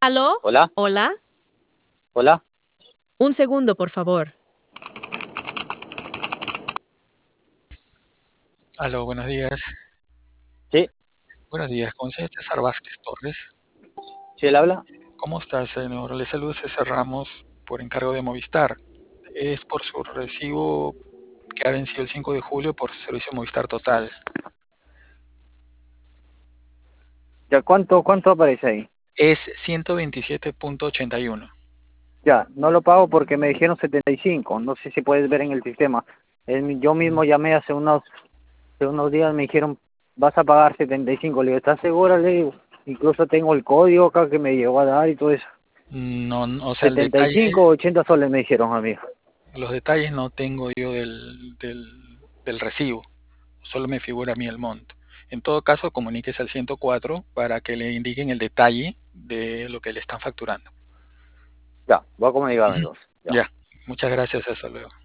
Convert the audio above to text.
¿Aló? Hola, ¿Hola? hola. Un segundo, por favor. Aló, buenos días. Sí, Buenos días, con el señor César Vázquez Torres. sí, él habla. ¿Cómo está, señor? Le saluda César Ramos por encargo de Movistar. Es por su recibo que ha vencido el 5 de julio por servicio Movistar Total. Ya, ¿cuánto aparece ahí? Es 127.81. Ya, no lo pago porque me dijeron 75. No sé si puedes ver en el sistema. Yo mismo llamé hace unos días, me dijeron, vas a pagar 75. Le digo, ¿estás segura? Le digo, incluso tengo el código acá que me llegó a dar y todo eso. No, o sea, 75 o 80 soles me dijeron a mí. los detalles no tengo yo del recibo. Solo me figura a mí el monto. En todo caso, comuníquese al 104 para que le indiquen el detalle de lo que le están facturando. Ya, voy a comunicarme Ujú. entonces. Ya. Ya, muchas gracias, hasta luego.